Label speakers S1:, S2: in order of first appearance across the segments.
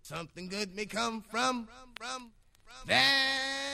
S1: Something good may come from that.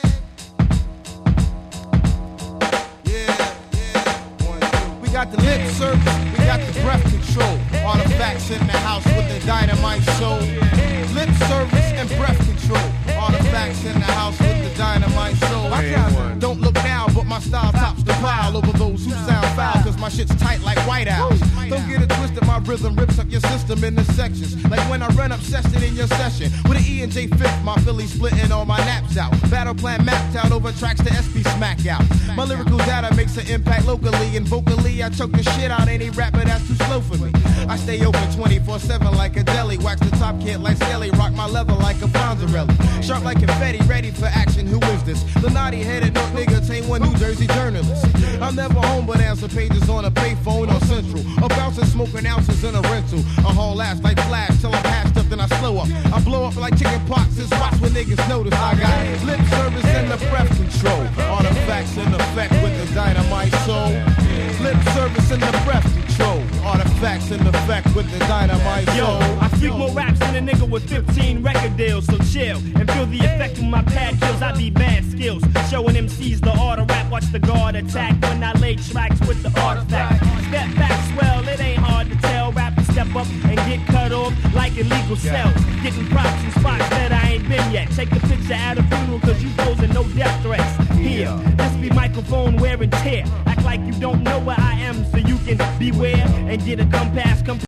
S2: We got the lip service, we got the breath control. Artifacts in the house with the dynamite soul. Lip service and breath control. Artifacts in the house with the dynamite soul. Don't look now, but my style tops the pile over those who sound foul, cause my shit's tight like White Owls. Don't get it twisted, my rhythm rips up your system into sections. Like when I run obsession in your session. With an E and J fifth, my Philly splitting all my naps out. Battle plan mapped out over tracks to SP smack out. My lyrical data makes an impact locally, and vocally I choke the shit out any rapper that's too slow for me. I stay open 24/7 like a deli. Wax the top kid like Skelly, rock my leather like a Fonzarelli. Sharp like confetti, ready for action. Who is this? The naughty-headed North nigga, tame one New Jersey journalist. I'm never home, but answer pages on a payphone or Central. Or bouncing smoking ounces in a rental. A whole ass like Flash till I'm passed up, then I slow up. I blow up like chicken pox and spots when niggas notice. I got lip service and the breath control. Artifacts in effect with the dynamite soul. Lip service and the breath control. Artifacts in effect with the dynamite soul.
S3: Yo, I speak more raps than a nigga with 15 record deals, so chill and feel the effect of my pad kills. I be bad skills, showing MCs the art of rap. Watch the guard attack when I lay tracks with the artifact. Step back, swell, it ain't hard to tell. Rappers step up and get cut off like illegal cells. Getting props in spots that I ain't been yet. Take a picture at a funeral cause you posing no death threats. Here, this be microphone wear and tear. Act like you don't know where I am so you can beware and get a come pass, come